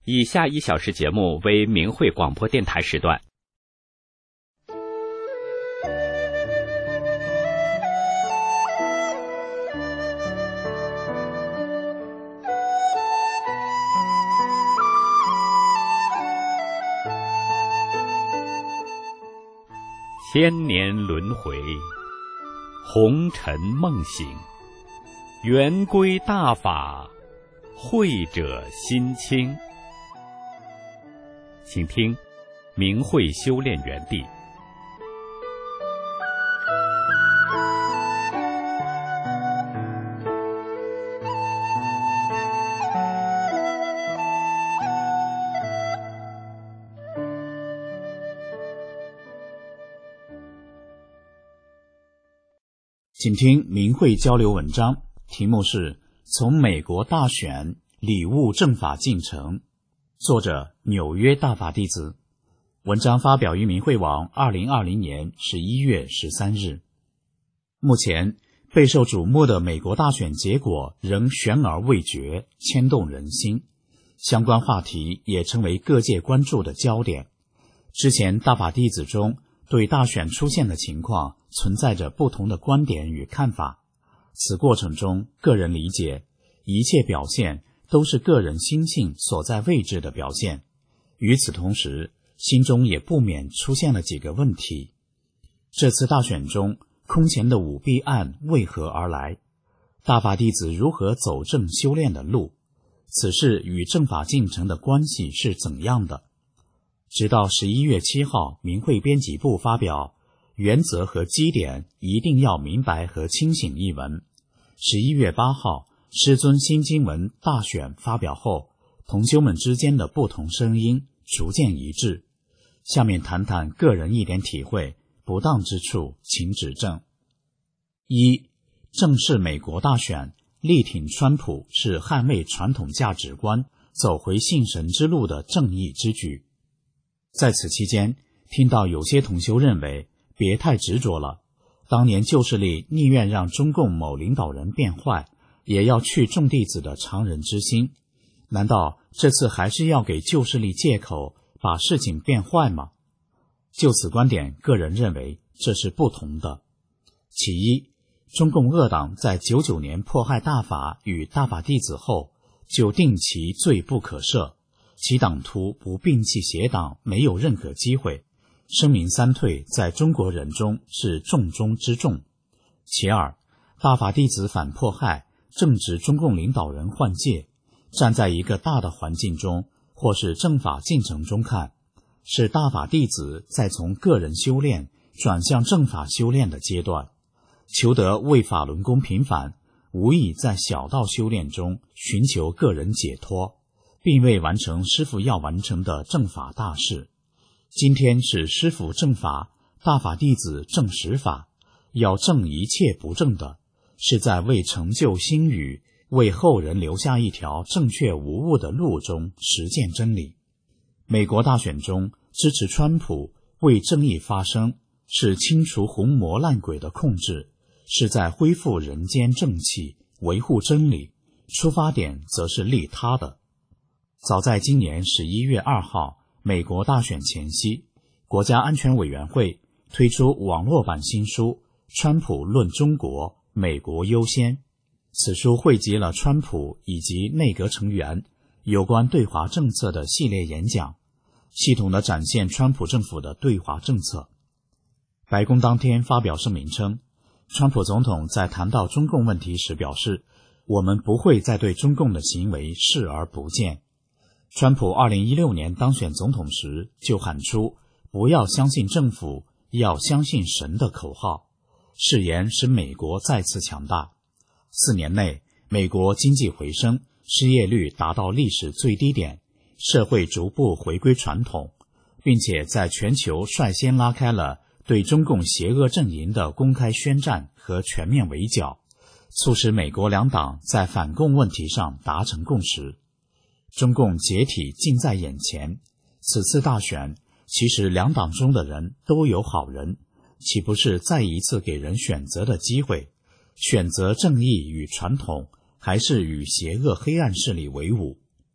以下1小时节目为明慧广播电台时段。千年轮回，红尘梦醒，圆规大法，慧者心清。请听明慧修炼园地。 请听明慧交流文章，题目是从美国大选领悟正法进程，作者纽约大法弟子。文章发表于明慧网2020年11月13日。目前备受瞩目的美国大选结果仍悬而未决，牵动人心，相关话题也成为各界关注的焦点。之前大法弟子中对大选出现的情况存在着不同的观点与看法，此过程中个人理解，一切表现都是个人心性所在位置的表现。与此同时，心中也不免出现了几个问题。这次大选中空前的舞弊案为何而来？大法弟子如何走正修炼的路？此事与正法进程的关系是怎样的？直到11月7号明慧编辑部发表原则和基点一定要明白和清醒一文。11月8号师尊新经文大选发表后，同修们之间的不同声音逐渐一致。下面谈谈个人一点体会，不当之处请指正。1. 正视美国大选，力挺川普是捍卫传统价值观，走回信神之路的正义之举。在此期间，听到有些同修认为别太执着了，当年旧势力宁愿让中共某领导人变坏，也要去众弟子的常人之心，难道这次还是要给旧势力借口把事情变坏吗？就此观点，个人认为这是不同的。其一，中共恶党在99年迫害大法与大法弟子后，就定其罪不可赦，其党徒不摒弃邪党没有任何机会，声名三退在中国人中是重中之重。其二，大法弟子反迫害正值中共领导人换届，站在一个大的环境中或是正法进程中看，是大法弟子在从个人修炼转向正法修炼的阶段，求得为法轮功平反，无疑在小道修炼中寻求个人解脱，并未完成师父要完成的正法大事。今天是师父正法，大法弟子正实法，要正一切不正的，是在为成就心语，为后人留下一条正确无误的路中实践真理。美国大选中支持川普为正义发声，是清除红魔烂鬼的控制，是在恢复人间正气，维护真理，出发点则是利他的。早在今年11月2号美国大选前夕，国家安全委员会推出网络版新书《川普论中国，美国优先》。此书汇集了川普以及内阁成员有关对华政策的系列演讲，系统地展现川普政府的对华政策。白宫当天发表声明称，川普总统在谈到中共问题时表示，我们不会再对中共的行为视而不见。川普2016年当选总统时就喊出不要相信政府，要相信神的口号，誓言使美国再次强大。4年内，美国经济回升，失业率达到历史最低点，社会逐步回归传统，并且在全球率先拉开了对中共邪恶阵营的公开宣战和全面围剿，促使美国两党在反共问题上达成共识。中共解体近在眼前，此次大选其实两党中的人都有好人，岂不是再一次给人选择的机会？选择正义与传统，还是与邪恶黑暗势力为伍？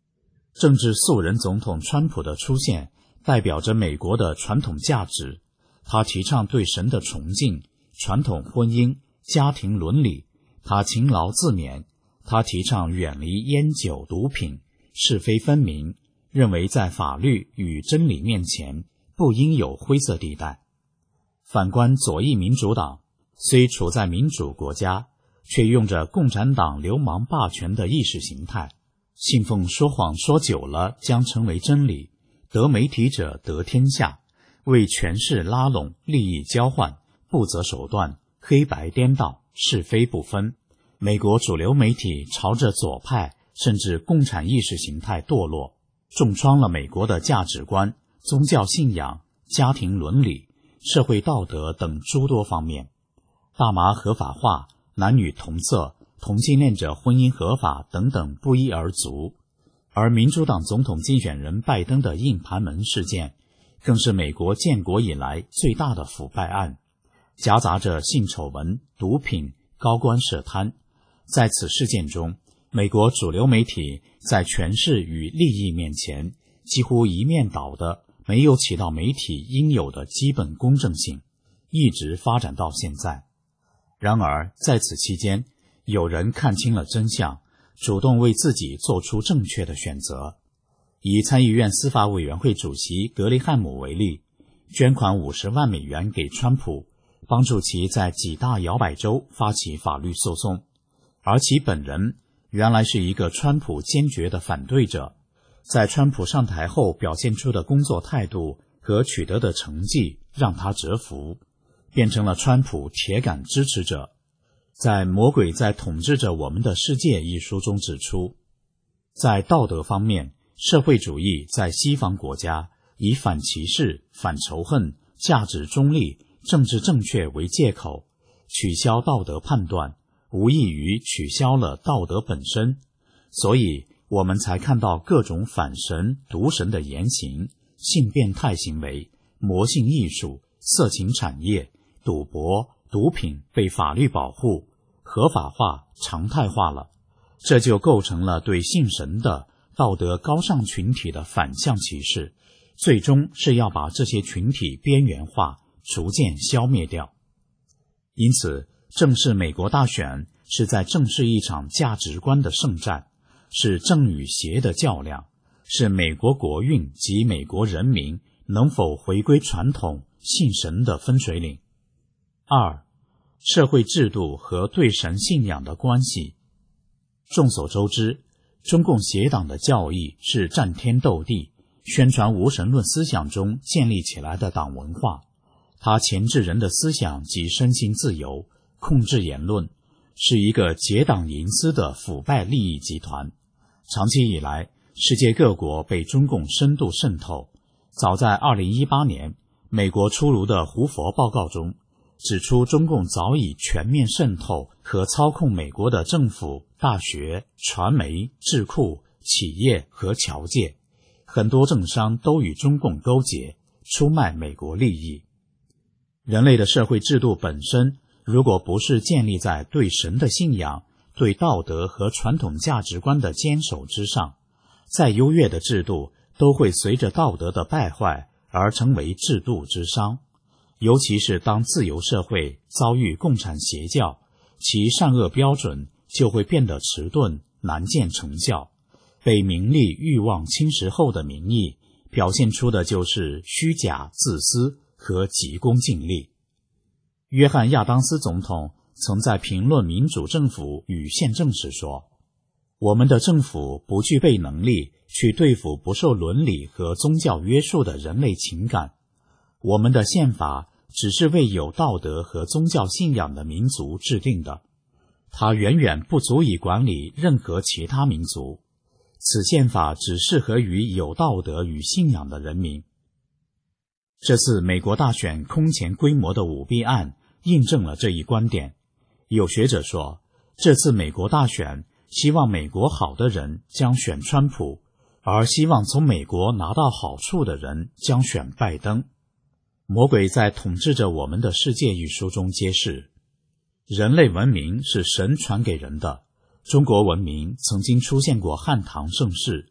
政治素人总统川普的出现代表着美国的传统价值，他提倡对神的崇敬、传统婚姻、家庭伦理，他勤劳自勉，他提倡远离烟酒毒品，是非分明，认为在法律与真理面前不应有灰色地带。反观左翼民主党，虽处在民主国家，却用着共产党流氓霸权的意识形态，信奉说谎说久了将成为真理，得媒体者得天下，为权势拉拢，利益交换，不择手段，黑白颠倒，是非不分。美国主流媒体朝着左派甚至共产意识形态堕落，重创了美国的价值观、宗教信仰、家庭伦理、社会道德等诸多方面。大麻合法化、男女同色、同性恋者婚姻合法等等不一而足。而民主党总统竞选人拜登的硬盘门事件，更是美国建国以来最大的腐败案，夹杂着性丑闻、毒品、高官涉贪。在此事件中，美国主流媒体在权势与利益面前几乎一面倒的没有起到媒体应有的基本公正性，一直发展到现在。然而在此期间，有人看清了真相，主动为自己做出正确的选择。以参议院司法委员会主席格雷汉姆为例，捐款50万美元给川普，帮助其在几大摇摆州发起法律诉讼。而其本人原来是一个川普坚决的反对者，在川普上台后表现出的工作态度和取得的成绩让他折服，变成了川普铁杆支持者。在《魔鬼在统治着我们的世界》一书中指出，在道德方面，社会主义在西方国家以反歧视、反仇恨、价值中立、政治正确为借口，取消道德判断，无异于取消了道德本身。所以我们才看到各种反神、毒神的言行、性变态行为、魔性艺术、色情产业、赌博、毒品被法律保护、合法化、常态化了。这就构成了对信神的道德高尚群体的反向歧视，最终是要把这些群体边缘化，逐渐消灭掉。因此，正视美国大选是在正视一场价值观的圣战，是正与邪的较量，是美国国运及美国人民能否回归传统信神的分水岭。2. 社会制度和对神信仰的关系。众所周知，中共邪党的教义是战天斗地，宣传无神论思想中建立起来的党文化，它钳制人的思想及身心自由，控制言论，是一个结党营私的腐败利益集团。长期以来，世界各国被中共深度渗透。早在2018年，美国出炉的胡佛报告中指出，中共早已全面渗透和操控美国的政府、大学、传媒、智库、企业和侨界，很多政商都与中共勾结，出卖美国利益。人类的社会制度本身，如果不是建立在对神的信仰、对道德和传统价值观的坚守之上，再优越的制度都会随着道德的败坏而成为制度之伤。尤其是当自由社会遭遇共产邪教，其善恶标准就会变得迟钝，难见成效。被名利欲望侵蚀后的民意，表现出的就是虚假、自私和急功近利。约翰·亚当斯总统曾在评论民主政府与宪政时说，我们的政府不具备能力去对付不受伦理和宗教约束的人类情感，我们的宪法只是为有道德和宗教信仰的民族制定的，它远远不足以管理任何其他民族。此宪法只适合于有道德与信仰的人民。这次美国大选空前规模的舞弊案印证了这一观点。有学者说，这次美国大选希望美国好的人将选川普，而希望从美国拿到好处的人将选拜登。魔鬼在统治着我们的世界一书中揭示，人类文明是神传给人的。中国文明曾经出现过汉唐盛世，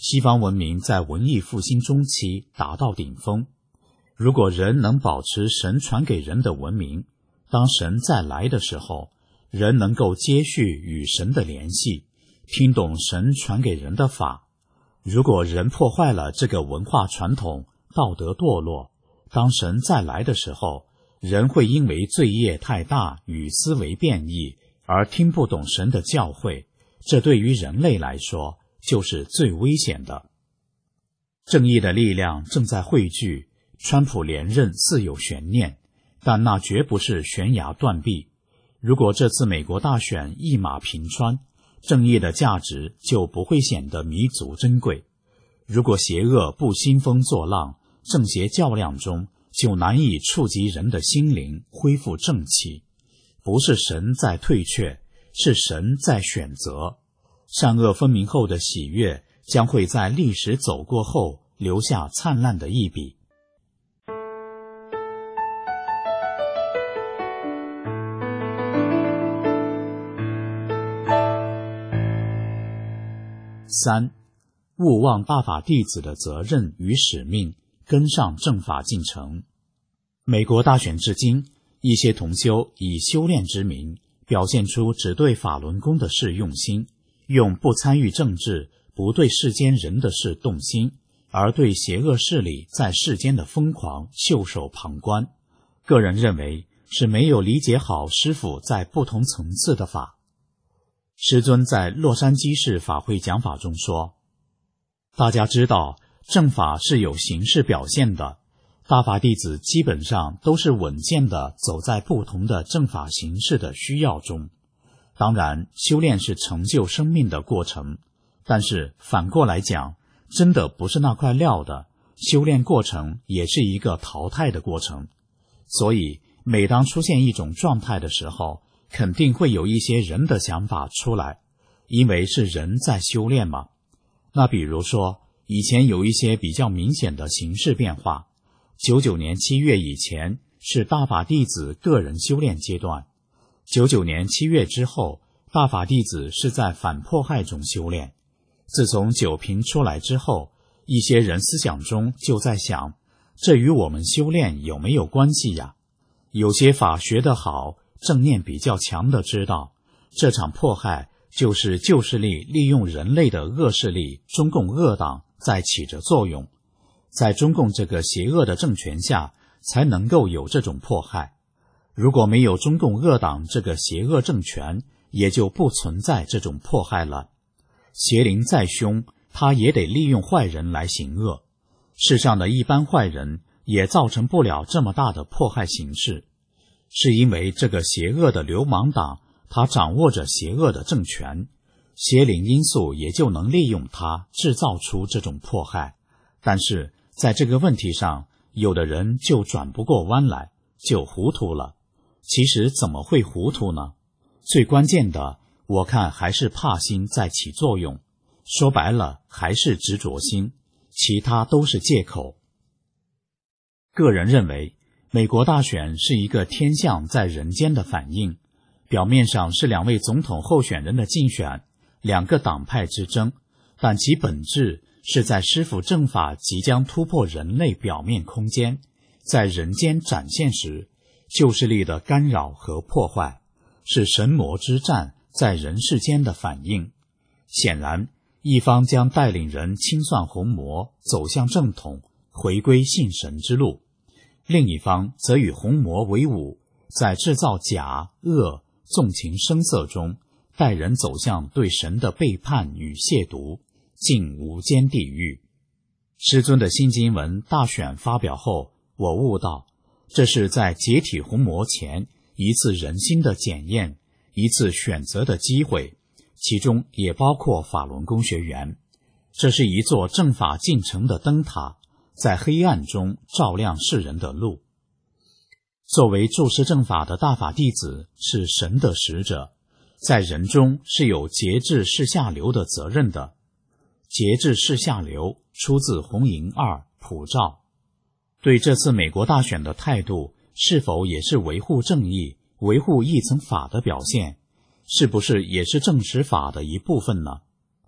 西方文明在文艺复兴中期达到顶峰。如果人能保持神传给人的文明，当神再来的时候，人能够接续与神的联系，听懂神传给人的法。如果人破坏了这个文化传统，道德堕落，当神再来的时候，人会因为罪业太大与思维变异而听不懂神的教诲，这对于人类来说就是最危险的。正义的力量正在汇聚，川普连任似有悬念，但那绝不是悬崖断壁。如果这次美国大选一马平川，正义的价值就不会显得弥足珍贵。如果邪恶不兴风作浪，正邪较量中就难以触及人的心灵，恢复正气。不是神在退却，是神在选择。善恶分明后的喜悦将会在历史走过后留下灿烂的一笔。3. 勿忘大法弟子的责任与使命，跟上正法进程。美国大选至今，一些同修以修炼之名，表现出只对法轮功的事用心，用不参与政治、不对世间人的事动心，而对邪恶势力在世间的疯狂袖手旁观。个人认为是没有理解好师父在不同层次的法。师尊在洛杉矶市法会讲法中说，大家知道正法是有形式表现的，大法弟子基本上都是稳健地走在不同的正法形式的需要中。当然，修炼是成就生命的过程，但是反过来讲，真的不是那块料的，修炼过程也是一个淘汰的过程。所以每当出现一种状态的时候，肯定会有一些人的想法出来，因为是人在修炼嘛。那比如说，以前有一些比较明显的形式变化。99年7月以前是大法弟子个人修炼阶段，99年7月之后，大法弟子是在反迫害中修炼。自从九评出来之后，一些人思想中就在想，这与我们修炼有没有关系呀？有些法学得好，正念比较强的知道，这场迫害就是旧势力利用人类的恶势力中共恶党在起着作用，在中共这个邪恶的政权下才能够有这种迫害。如果没有中共恶党这个邪恶政权，也就不存在这种迫害了。邪灵再凶，他也得利用坏人来行恶。世上的一般坏人也造成不了这么大的迫害形式，是因为这个邪恶的流氓党，他掌握着邪恶的政权，邪灵因素也就能利用它制造出这种迫害。但是在这个问题上，有的人就转不过弯来，就糊涂了。其实怎么会糊涂呢？最关键的，我看还是怕心在起作用。说白了，还是执着心，其他都是借口。个人认为，美国大选是一个天象在人间的反应，表面上是两位总统候选人的竞选，两个党派之争，但其本质是在师父正法即将突破人类表面空间，在人间展现时，旧势力的干扰和破坏，是神魔之战在人世间的反应。显然，一方将带领人清算红魔，走向正统，回归信神之路；另一方则与红魔为伍，在制造假、恶、纵情声色中，带人走向对神的背叛与亵渎，进无间地狱。师尊的新经文大选发表后，我悟到，这是在解体红魔前一次人心的检验，一次选择的机会，其中也包括法轮功学员。这是一座正法进程的灯塔，在黑暗中照亮世人的路。作为注释正法的大法弟子，是神的使者，在人中是有节制是下流的责任的。节制是下流出自红营2普照。对这次美国大选的态度，是否也是维护正义、维护一层法的表现？是不是也是正实法的一部分呢？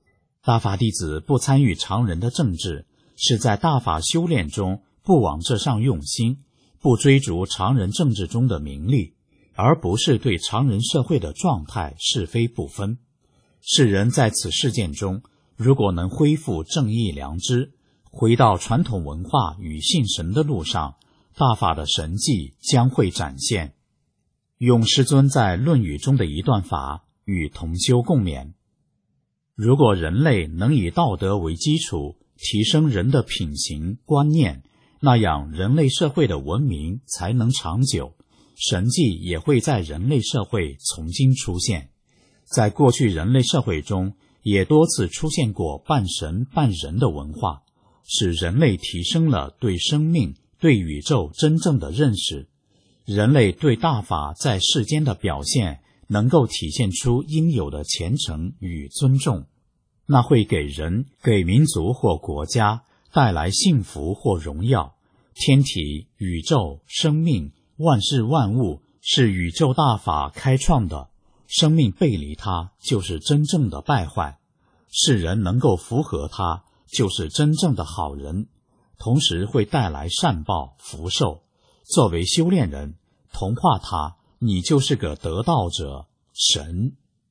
大法弟子不参与常人的政治，是在大法修炼中不往这上用心，不追逐常人政治中的名利，而不是对常人社会的状态是非不分。世人在此事件中，如果能恢复正义良知，回到传统文化与信神的路上，大法的神迹将会展现。用师尊在《论语》中的一段法与同修共勉：如果人类能以道德为基础，提升人的品行观念，那样人类社会的文明才能长久，神迹也会在人类社会重新出现。在过去人类社会中，也多次出现过半神半人的文化，使人类提升了对生命、对宇宙真正的认识。人类对大法在世间的表现，能够体现出应有的虔诚与尊重，那会给人、给民族或国家带来幸福或荣耀。天体、宇宙、生命、万事万物是宇宙大法开创的，生命背离它就是真正的败坏，世人能够符合它就是真正的好人，同时会带来善报福寿。作为修炼人，同化它，你就是个得道者，神。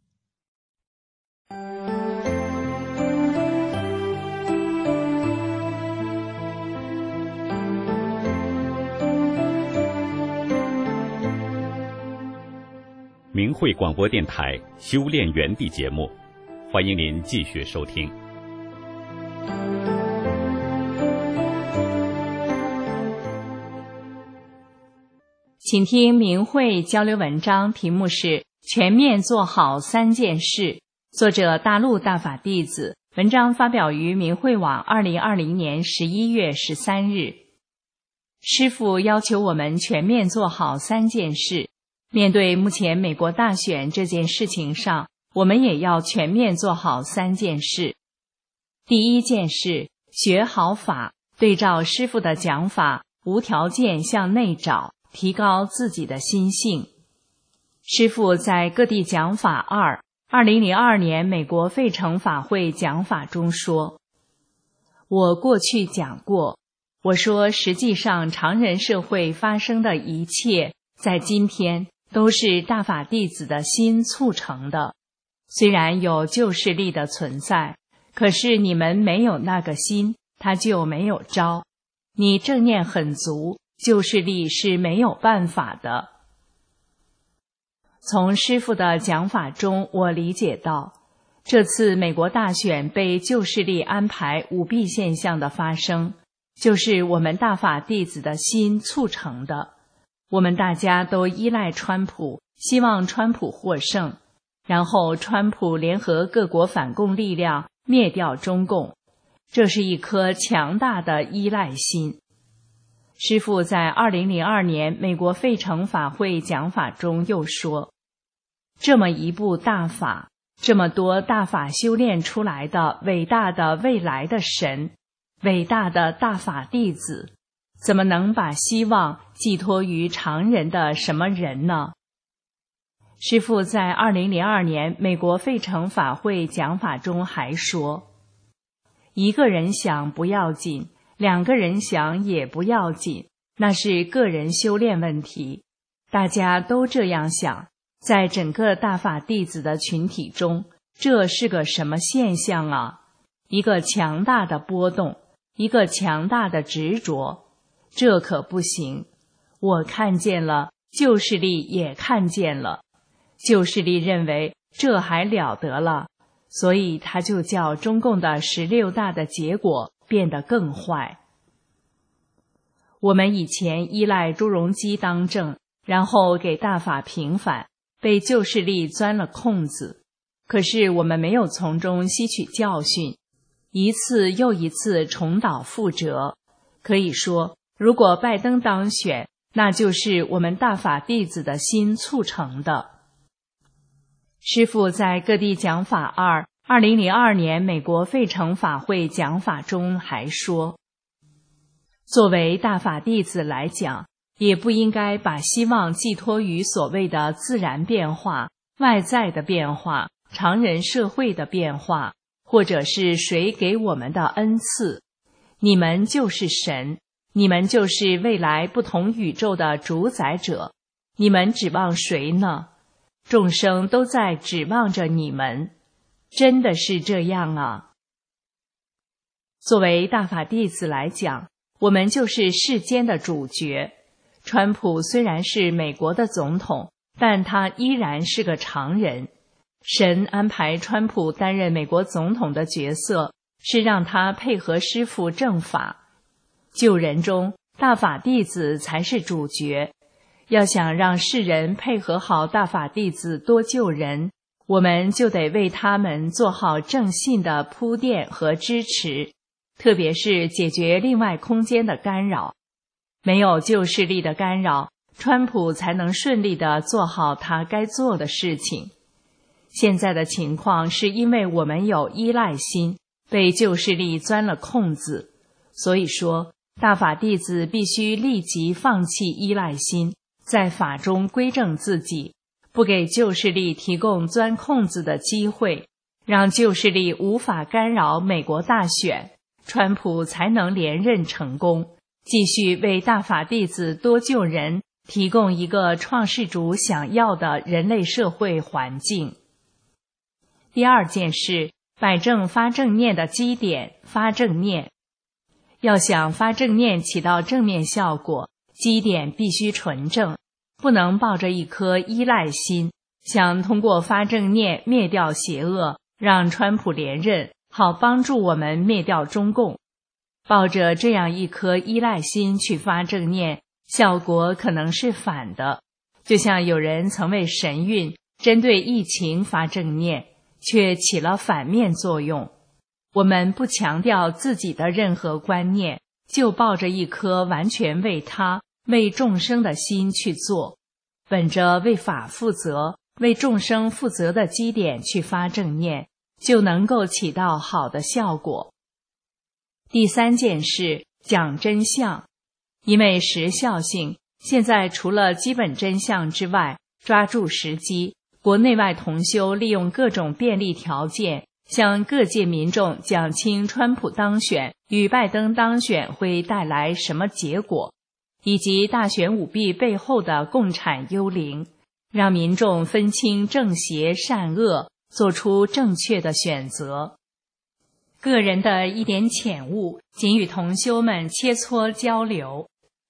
明慧广播电台修炼园地节目，欢迎您继续收听。 请听明慧交流文章，题目是全面做好3件事，作者大陆大法弟子，文章发表于明慧网2020年11月13日。师父要求我们全面做好3件事，面对目前美国大选这件事情上，我们也要全面做好3件事。第一件事，学好法，对照师父的讲法，无条件向内找，提高自己的心性。师父在各地讲法2002年美国费城法会讲法中说，我过去讲过，我说实际上常人社会发生的一切，在今天都是大法弟子的心促成的。虽然有旧势力的存在，可是你们没有那个心，它就没有招。你正念很足，旧势力是没有办法的。从师父的讲法中，我理解到，这次美国大选被旧势力安排舞弊现象的发生，就是我们大法弟子的心促成的。我们大家都依赖川普，希望川普获胜，然后川普联合各国反共力量灭掉中共，这是一颗强大的依赖心。师父在2002年美国费城法会讲法中又说，这么一部大法，这么多大法修炼出来的伟大的未来的神，伟大的大法弟子，怎么能把希望寄托于常人的什么人呢？师父在2002年美国费城法会讲法中还说，一个人想不要紧，2个人想也不要紧，那是个人修炼问题。大家都这样想，在整个大法弟子的群体中，这是个什么现象啊？一个强大的波动，一个强大的执着，这可不行。我看见了，旧势力也看见了。旧势力认为这还了得了，所以他就叫中共的16大的结果变得更坏。我们以前依赖朱镕基当政，然后给大法平反，被旧势力钻了空子。可是我们没有从中吸取教训，一次又一次重蹈覆辙。可以说，如果拜登当选，那就是我们大法弟子的心促成的。师父在各地讲法2002年美国费城法会讲法中还说，作为大法弟子来讲，也不应该把希望寄托于所谓的自然变化、外在的变化、常人社会的变化， 或者是谁给我们的恩赐。你们就是神，你们就是未来不同宇宙的主宰者。你们指望谁呢？众生都在指望着你们。真的是这样啊。作为大法弟子来讲，我们就是世间的主角。川普虽然是美国的总统，但他依然是个常人。神安排川普担任美国总统的角色，是让他配合师父正法。救人中，大法弟子才是主角。要想让世人配合好大法弟子多救人，我们就得为他们做好正信的铺垫和支持，特别是解决另外空间的干扰。没有旧势力的干扰，川普才能顺利地做好他该做的事情。现在的情况是因为我们有依赖心，被旧势力钻了空子，所以说大法弟子必须立即放弃依赖心，在法中归正自己，不给旧势力提供钻空子的机会，让旧势力无法干扰美国大选，川普才能连任成功，继续为大法弟子多救人提供一个创世主想要的人类社会环境。第二件事，摆正发正念的基点，发正念。要想发正念起到正面效果，基点必须纯正，不能抱着一颗依赖心，想通过发正念灭掉邪恶，让川普连任，好帮助我们灭掉中共。抱着这样一颗依赖心去发正念，效果可能是反的。就像有人曾为神韵针对疫情发正念，却起了反面作用。我们不强调自己的任何观念，就抱着一颗完全为他、为众生的心去做，本着为法负责、为众生负责的基点去发正念，就能够起到好的效果。第三件事，讲真相。因为时效性，现在除了基本真相之外，抓住时机，国内外同修利用各种便利条件，向各界民众讲清川普当选与拜登当选会带来什么结果，以及大选舞弊背后的共产幽灵，让民众分清正邪善恶，做出正确的选择。个人的一点浅悟，仅与同修们切磋交流。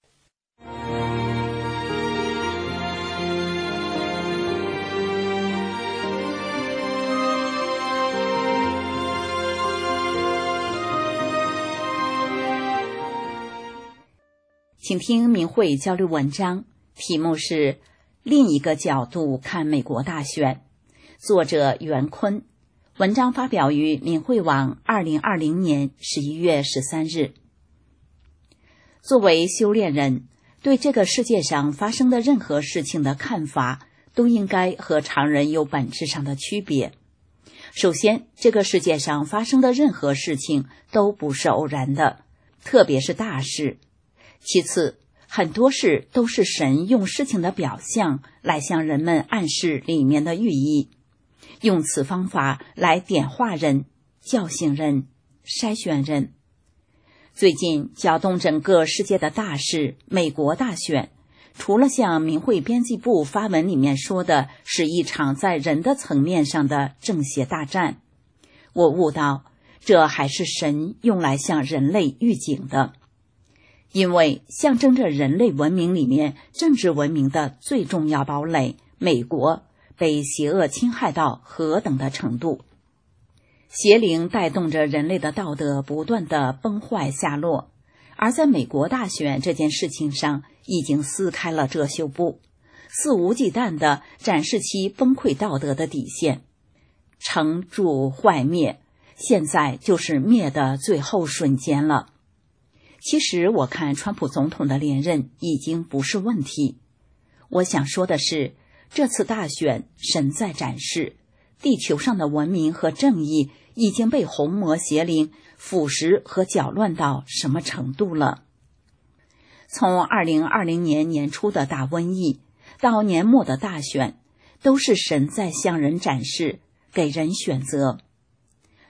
请听明慧交流文章，题目是另一个角度看美国大选，作者袁坤，文章发表于明慧网2020年11月13日。作为修炼人，对这个世界上发生的任何事情的看法都应该和常人有本质上的区别。首先，这个世界上发生的任何事情都不是偶然的，特别是大事。其次，很多事都是神用事情的表象来向人们暗示里面的寓意，用此方法来点化人、叫醒人、筛选人。最近搅动整个世界的大事，美国大选，除了像明慧编辑部发文里面说的是一场在人的层面上的正邪大战，我悟到这还是神用来向人类预警的。因为象征着人类文明里面政治文明的最重要堡垒，美国被邪恶侵害到何等的程度。邪灵带动着人类的道德不断的崩坏下落，而在美国大选这件事情上已经撕开了遮羞布，肆无忌惮地展示其崩溃道德的底线。成住坏灭，现在就是灭的最后瞬间了。其实我看川普总统的连任已经不是问题。我想说的是，这次大选神在展示，地球上的文明和正义已经被红魔邪灵腐蚀和搅乱到什么程度了。从2020年年初的大瘟疫到年末的大选，都是神在向人展示，给人选择。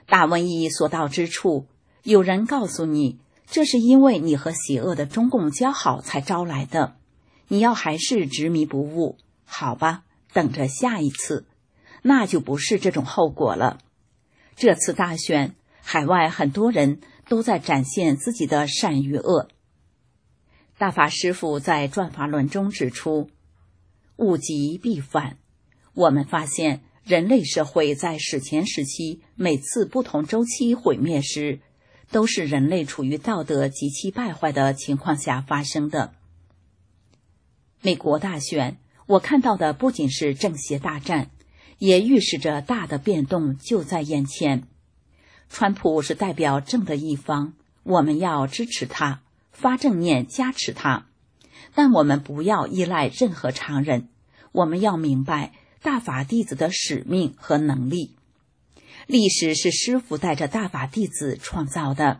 大瘟疫所到之处，有人告诉你，这是因为你和邪恶的中共交好才招来的，你要还是执迷不悟，好吧，等着下一次，那就不是这种后果了。这次大选，海外很多人都在展现自己的善与恶。大法师父在转法轮中指出，物极必反。我们发现人类社会在史前时期每次不同周期毁灭时，都是人类处于道德极其败坏的情况下发生的。美国大选，我看到的不仅是正邪大战，也预示着大的变动就在眼前。川普是代表正的一方，我们要支持他，发正念加持他，但我们不要依赖任何常人，我们要明白大法弟子的使命和能力。历史是师父带着大法弟子创造的。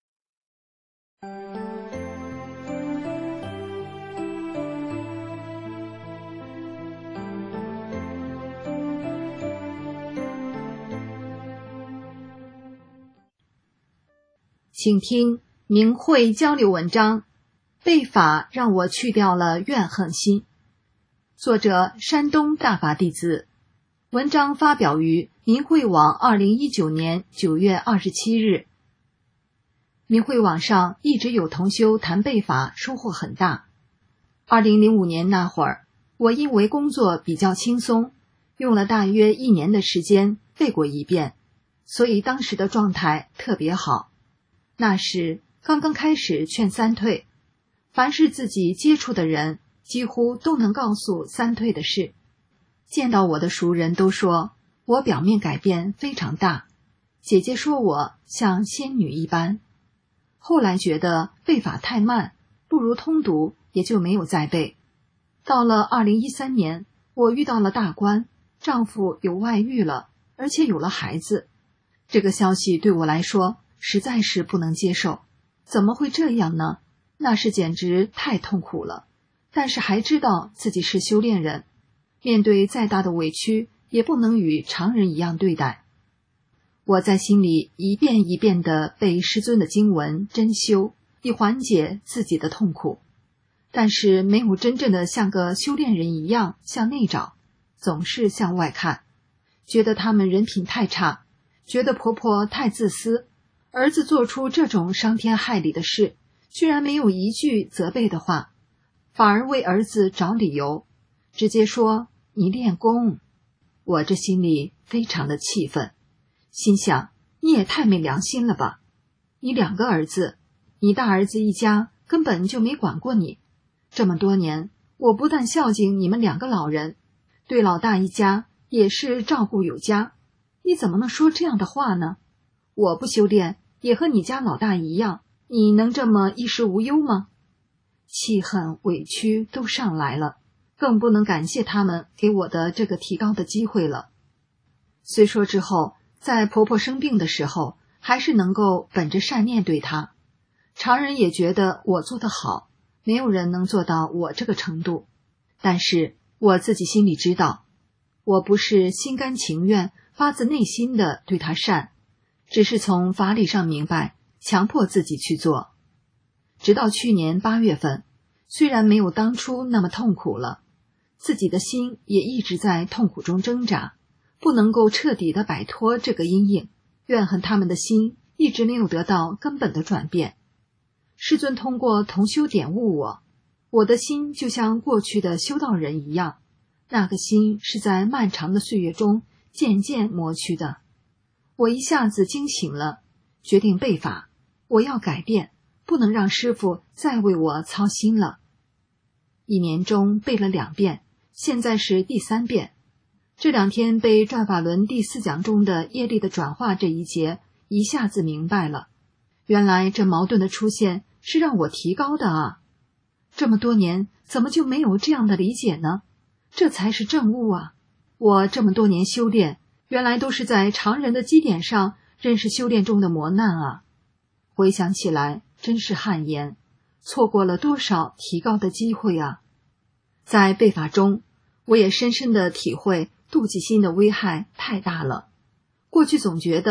请听明慧交流文章，被法让我去掉了怨恨心。作者山东大法弟子，文章发表于明慧网2019年9月27日。明慧网上一直有同修谈被法，收获很大。2005年那会儿，我因为工作比较轻松，用了大约1年的时间背过一遍，所以当时的状态特别好。那时刚刚开始劝三退，凡是自己接触的人几乎都能告诉三退的事。见到我的熟人都说我表面改变非常大，姐姐说我像仙女一般。后来觉得背法太慢，不如通读，也就没有再背。到了2013年，我遇到了大关，丈夫有外遇了，而且有了孩子。这个消息对我来说实在是不能接受，怎么会这样呢？那是简直太痛苦了。但是还知道自己是修炼人，面对再大的委屈，也不能与常人一样对待。我在心里一遍一遍地背师尊的经文真修，以缓解自己的痛苦。但是没有真正的像个修炼人一样向内找，总是向外看，觉得他们人品太差，觉得婆婆太自私，儿子做出这种伤天害理的事，居然没有一句责备的话，反而为儿子找理由，直接说你练功。我这心里非常的气愤，心想你也太没良心了吧，你2个儿子，你大儿子一家根本就没管过你，这么多年我不但孝敬你们2个老人，对老大一家也是照顾有加，你怎么能说这样的话呢？我不修炼也和你家老大一样，你能这么衣食无忧吗？气恨委屈都上来了，更不能感谢他们给我的这个提高的机会了。虽说之后在婆婆生病的时候还是能够本着善念对她，常人也觉得我做得好，没有人能做到我这个程度，但是我自己心里知道，我不是心甘情愿发自内心的对她善，只是从法理上明白，强迫自己去做。直到去年8月份，虽然没有当初那么痛苦了，自己的心也一直在痛苦中挣扎，不能够彻底的摆脱这个阴影，怨恨他们的心一直没有得到根本的转变。师尊通过同修点悟我的心就像过去的修道人一样，那个心是在漫长的岁月中渐渐磨去的。我一下子惊醒了，决定背法，我要改变，不能让师父再为我操心了。1年中背了2遍，现在是第3遍。这2天背转法轮第4讲中的业力的转化这一节，一下子明白了，原来这矛盾的出现是让我提高的啊！这么多年怎么就没有这样的理解呢？这才是正悟啊！我这么多年修炼，原来都是在常人的基点上认识修炼中的磨难啊！回想起来真是汗颜，错过了多少提高的机会啊！在背法中，我也深深地体会妒忌心的危害太大了。过去总觉得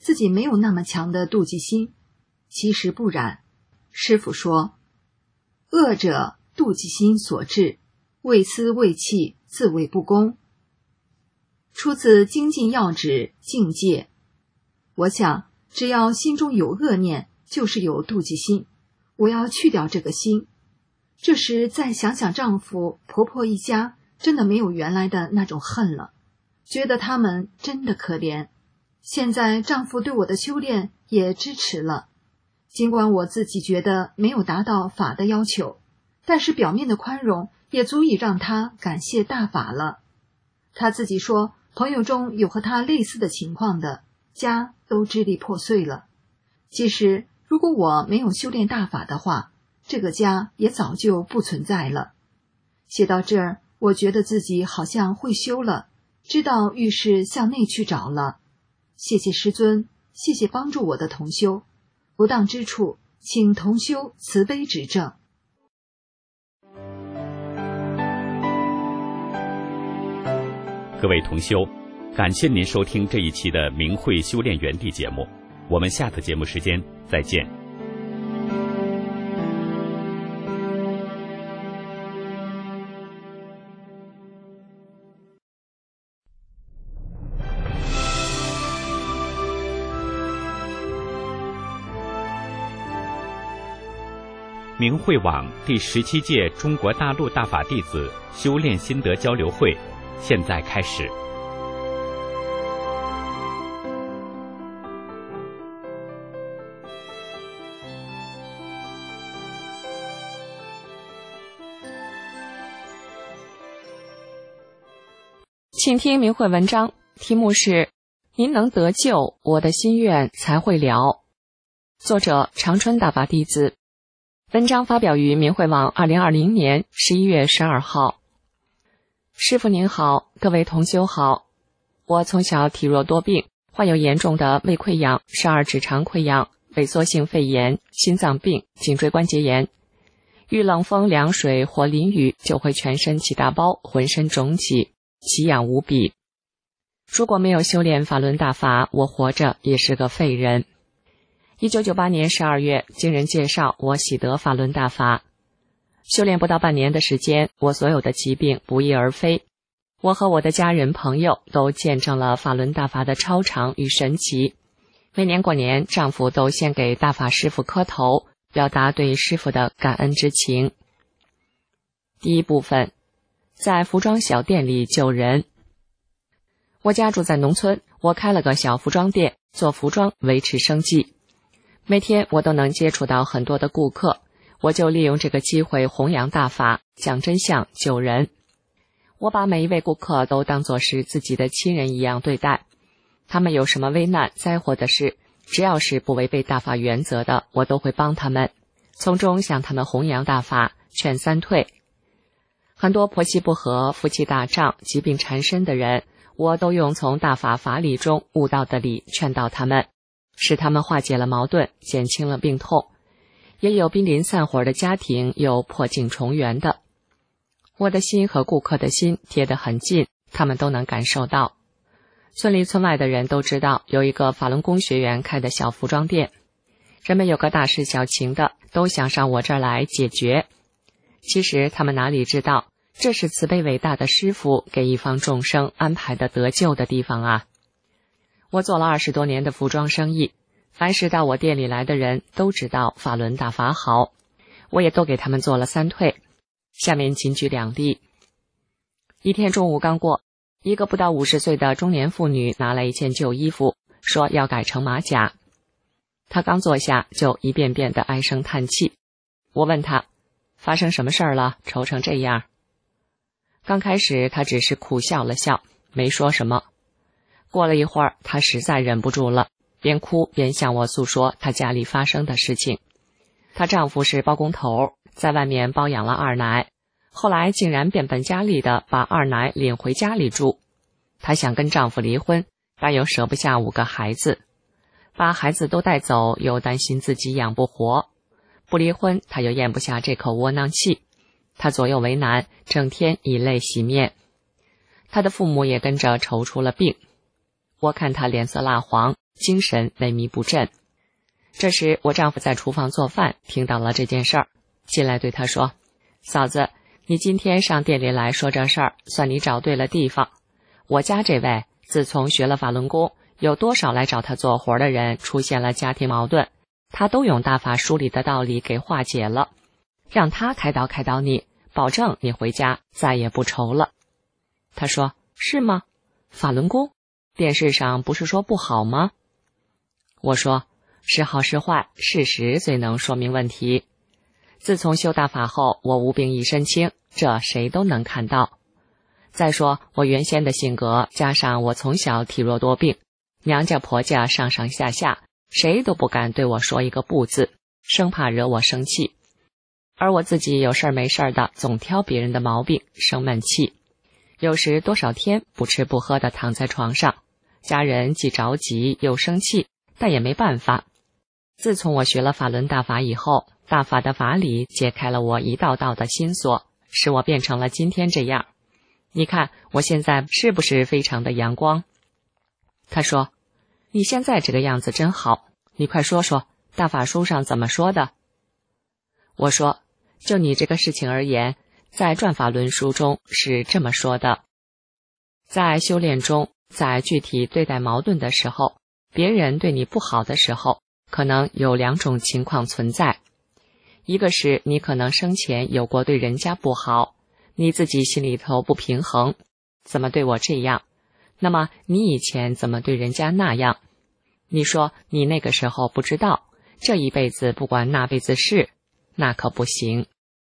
自己没有那么强的妒忌心。其实不然，师父说，恶者妒忌心所致，为私为气，自谓不公。出自精进要旨境界。我想只要心中有恶念，就是有妒忌心，我要去掉这个心。这时再想想丈夫婆婆一家，真的没有原来的那种恨了，觉得他们真的可怜。现在丈夫对我的修炼也支持了，尽管我自己觉得没有达到法的要求，但是表面的宽容也足以让他感谢大法了。他自己说，朋友中有和他类似的情况的，家都支离破碎了。其实如果我没有修炼大法的话，这个家也早就不存在了。写到这儿，我觉得自己好像会修了，知道遇事向内去找了。谢谢师尊，谢谢帮助我的同修，不当之处，请同修慈悲指正。 各位同修，感谢您收听这一期的明慧修炼园地节目，我们下次节目时间再见。明慧网第17届中国大陆大法弟子修炼心得交流会现在开始。 请听明慧文章，题目是您能得救，我的心愿才会了。作者长春大法弟子。文章发表于明慧网2020年11月12号。师父您好，各位同修好。我从小体弱多病，患有严重的胃溃疡、12指肠溃疡、萎缩性肺炎、心脏病、颈椎关节炎。遇冷风凉水或淋雨就会全身起大包，浑身肿起，奇痒无比。如果没有修炼法轮大法，我活着也是个废人。1998年12月，经人介绍，我喜得法轮大法。修炼不到半年的时间，我所有的疾病不翼而飞。我和我的家人朋友都见证了法轮大法的超常与神奇。每年过年，丈夫都先给大法师父磕头，表达对师父的感恩之情。第一部分，在服装小店里救人。我家住在农村，我开了个小服装店，做服装维持生计。每天我都能接触到很多的顾客，我就利用这个机会弘扬大法，讲真相，救人。我把每一位顾客都当作是自己的亲人一样对待，他们有什么危难灾祸的事，只要是不违背大法原则的，我都会帮他们，从中向他们弘扬大法，劝三退。很多婆媳不和、夫妻打仗、疾病缠身的人，我都用从大法法理中悟到的理劝导他们，使他们化解了矛盾，减轻了病痛。也有濒临散伙的家庭，有破镜重圆的。我的心和顾客的心贴得很近，他们都能感受到。村里村外的人都知道，有一个法轮功学员开的小服装店，人们有个大事小情的，都想上我这儿来解决。其实他们哪里知道，这是慈悲伟大的师父给一方众生安排的得救的地方啊！我做了20多年的服装生意，凡是到我店里来的人都知道法轮大法好，我也都给他们做了三退。下面仅举2例。一天中午刚过，一个不到50岁的中年妇女拿来一件旧衣服，说要改成马甲。她刚坐下就一遍遍的唉声叹气。我问她发生什么事儿了，愁成这样。刚开始她只是苦笑了笑，没说什么。过了一会儿，她实在忍不住了，边哭边向我诉说她家里发生的事情。她丈夫是包工头，在外面包养了二奶，后来竟然变本加厉的把二奶领回家里住。她想跟丈夫离婚，但又舍不下5个孩子，把孩子都带走，又担心自己养不活。不离婚，她又咽不下这口窝囊气，她左右为难，整天以泪洗面。她的父母也跟着愁出了病。我看她脸色蜡黄， 精神萎靡不振。这时我丈夫在厨房做饭，听到了这件事儿，进来对他说：嫂子，你今天上店里来说这事儿，算你找对了地方。我家这位自从学了法轮功，有多少来找他做活的人出现了家庭矛盾，他都用大法书里的道理给化解了，让他开导你，保证你回家再也不愁了。他说：是吗？法轮功电视上不是说不好吗？我说：是好是坏，事实最能说明问题。自从修大法后，我无病一身轻，这谁都能看到。再说我原先的性格，加上我从小体弱多病，娘家婆家上上下下谁都不敢对我说一个不字，生怕惹我生气。而我自己有事儿没事儿的，总挑别人的毛病，生闷气。有时多少天不吃不喝的躺在床上，家人既着急又生气，但也没办法。自从我学了法轮大法以后，大法的法理解开了我一道道的心锁，使我变成了今天这样。你看我现在是不是非常的阳光？他说：你现在这个样子真好，你快说说大法书上怎么说的。我说：就你这个事情而言，在转法轮书中是这么说的，在修炼中，在具体对待矛盾的时候，别人对你不好的时候，可能有两种情况存在。一个是你可能生前有过对人家不好，你自己心里头不平衡，怎么对我这样？那么你以前怎么对人家那样？你说你那个时候不知道，这一辈子不管那辈子是，那可不行。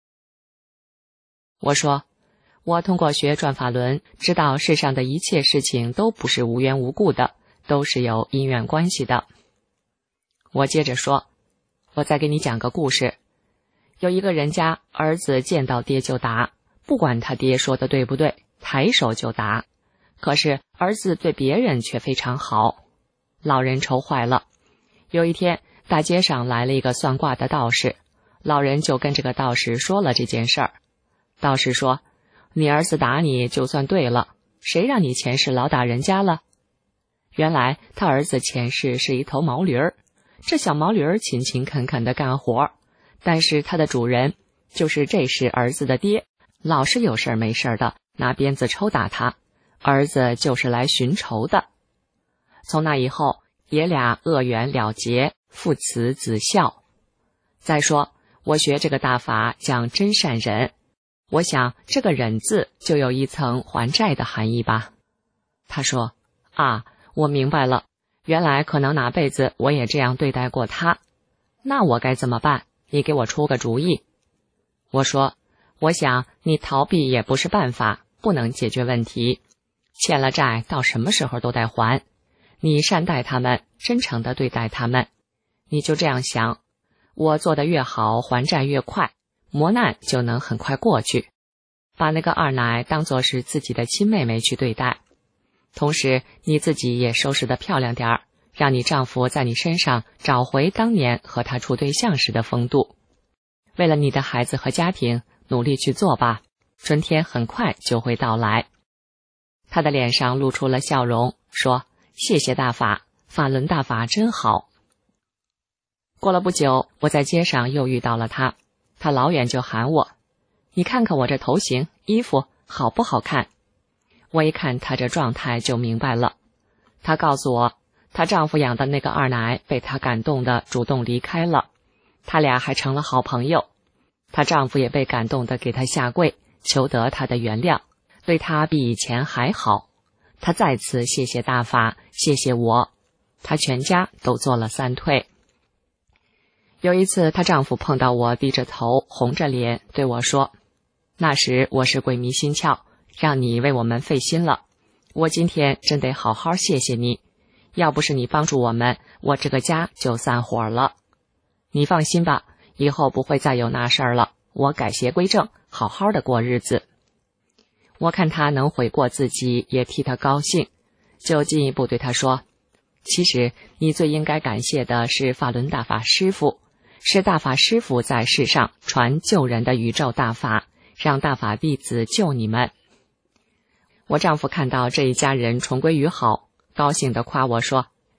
我说：我通过学转法轮，知道世上的一切事情都不是无缘无故的，都是有因缘关系的。我接着说：我再给你讲个故事。有一个人家，儿子见到爹就打，不管他爹说的对不对，抬手就打。可是儿子对别人却非常好，老人愁坏了。有一天，大街上来了一个算卦的道士，老人就跟这个道士说了这件事儿。道士说：你儿子打你就算对了，谁让你前世老打人家了？原来他儿子前世是一头毛驴儿，这小毛驴儿勤勤恳恳地干活，但是他的主人，就是这是儿子的爹，老是有事没事的拿鞭子抽打他，儿子就是来寻仇的。从那以后，爷俩恶缘了结，父慈子孝。再说我学这个大法讲真善忍，我想这个忍字就有一层还债的含义吧。他说：啊，我明白了，原来可能哪辈子我也这样对待过他，那我该怎么办？你给我出个主意。我说：我想你逃避也不是办法，不能解决问题。欠了债到什么时候都得还，你善待他们，真诚地对待他们，你就这样想，我做得越好，还债越快，磨难就能很快过去。把那个二奶当作是自己的亲妹妹去对待，同时你自己也收拾得漂亮点儿，让你丈夫在你身上找回当年和他处对象时的风度。为了你的孩子和家庭，努力去做吧，春天很快就会到来。他的脸上露出了笑容，说：谢谢大法，法轮大法真好。过了不久，我在街上又遇到了他，他老远就喊我：你看看我这头型衣服好不好看？我一看他这状态就明白了。他告诉我，她丈夫养的那个二奶被她感动的主动离开了，他俩还成了好朋友。她丈夫也被感动的给她下跪，求得她的原谅，对她比以前还好。她再次谢谢大法，谢谢我，她全家都做了3退。有一次她丈夫碰到我低着头红着脸对我说：那时我是鬼迷心窍，让你为我们费心了，我今天真得好好谢谢你，要不是你帮助我们，我这个家就散伙了。你放心吧，以后不会再有那事儿了，我改邪归正，好好的过日子。我看他能悔过自己，也替他高兴，就进一步对他说：其实你最应该感谢的是法轮大法师父，是大法师父在世上传救人的宇宙大法，让大法弟子救你们。我丈夫看到这一家人重归于好，高兴地夸我说：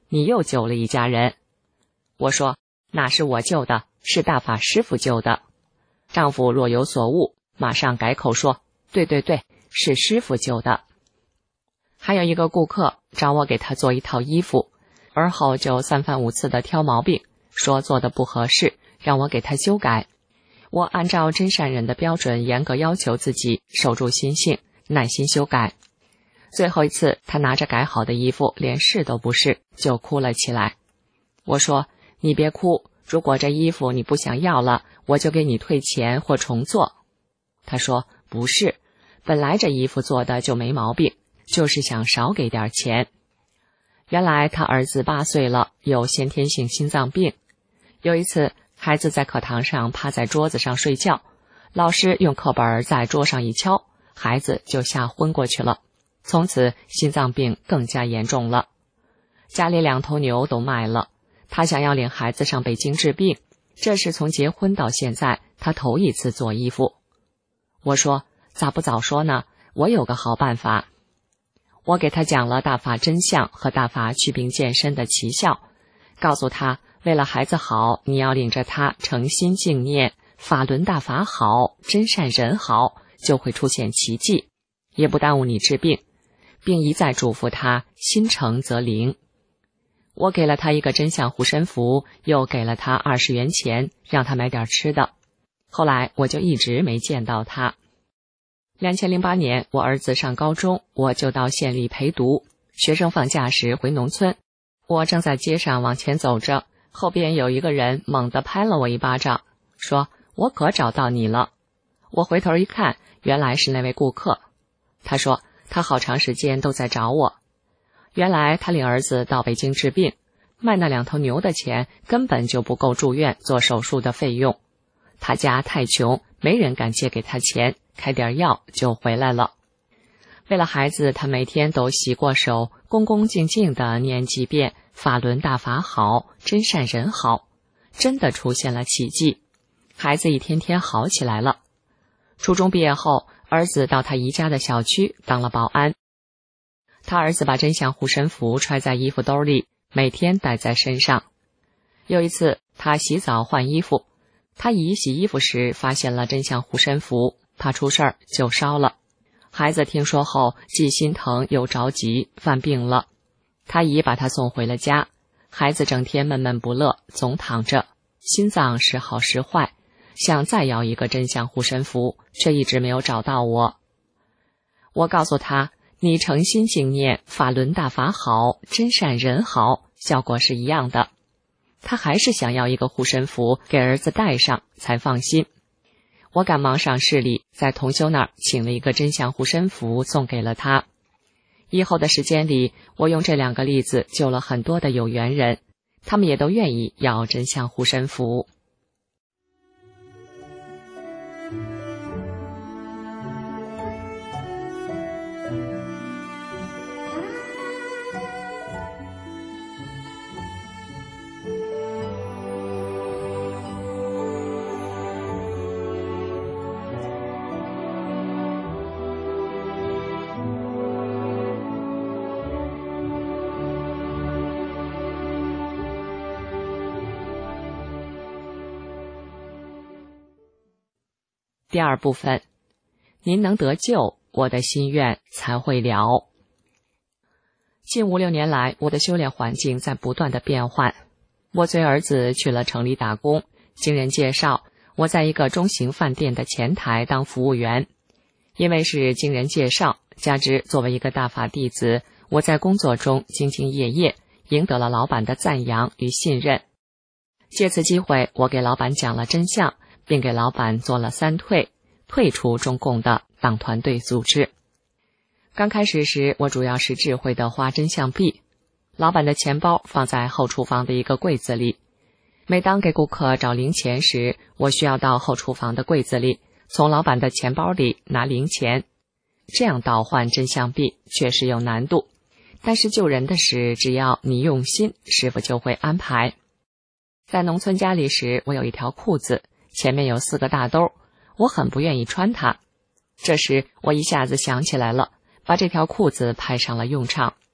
你又救了一家人。我说，哪是我救的，是大法师父救的。丈夫若有所悟，马上改口说，对，是师父救的。还有一个顾客找我给他做一套衣服，而后就三番五次的挑毛病，说做的不合适，让我给他修改。我按照真善人的标准严格要求自己，守住心性，耐心修改。最后一次，他拿着改好的衣服连试都不试，就哭了起来。我说，你别哭，如果这衣服你不想要了，我就给你退钱或重做。他说，不是，本来这衣服做的就没毛病，就是想少给点钱。原来他儿子8岁了，有先天性心脏病。有一次，孩子在课堂上趴在桌子上睡觉，老师用课本在桌上一敲，孩子就吓昏过去了。从此心脏病更加严重了。家里2头牛都卖了，他想要领孩子上北京治病，这是从结婚到现在他头一次做衣服。我说，咋不早说呢？我有个好办法。我给他讲了大法真相和大法祛病健身的奇效，告诉他，为了孩子好，你要领着他诚心敬念法轮大法好，真善人好，就会出现奇迹，也不耽误你治病，并一再嘱咐他心诚则灵。我给了他一个真相护身符，又给了他20元钱，让他买点吃的。后来我就一直没见到他。2008年我儿子上高中，我就到县里陪读，学生放假时回农村。我正在街上往前走着，后边有一个人猛地拍了我一巴掌，说，我可找到你了。我回头一看，原来是那位顾客。他说，他好长时间都在找我。原来他领儿子到北京治病，卖那2头牛的钱根本就不够住院做手术的费用。他家太穷，没人敢借给他钱，开点药就回来了。为了孩子，他每天都洗过手，恭恭敬敬地念几遍法轮大法好，真善人好，真的出现了奇迹。孩子一天天好起来了。初中毕业后，儿子到他姨家的小区当了保安。他儿子把真相护身符揣在衣服兜里，每天带在身上。有一次他洗澡换衣服，他姨洗衣服时发现了真相护身符，怕出事儿就烧了。孩子听说后既心疼又着急，犯病了。他姨把他送回了家，孩子整天闷闷不乐，总躺着，心脏时好时坏，想再要一个真相护身符，却一直没有找到我。我告诉他，你诚心敬念法轮大法好，真善人好，效果是一样的。他还是想要一个护身符给儿子戴上才放心。我赶忙上市里，在同修那儿请了一个真相护身符送给了他。以后的时间里，我用这2个例子救了很多的有缘人，他们也都愿意要真相护身符。第2部分，您能得救，我的心愿才会了。近5、6年来，我的修炼环境在不断的变换。我随儿子去了城里打工，经人介绍，我在一个中型饭店的前台当服务员。因为是经人介绍，加之作为一个大法弟子，我在工作中兢兢业业，赢得了老板的赞扬与信任。借此机会，我给老板讲了真相，并给老板做了3退出中共的党团队组织。刚开始时，我主要是智慧的花真相币，老板的钱包放在后厨房的一个柜子里。每当给顾客找零钱时，我需要到后厨房的柜子里，从老板的钱包里拿零钱。这样倒换真相币确实有难度，但是救人的事，只要你用心，师傅就会安排。在农村家里时，我有一条裤子，前面有4个大兜，我很不愿意穿它。这时我一下子想起来了，把这条裤子派上了用场。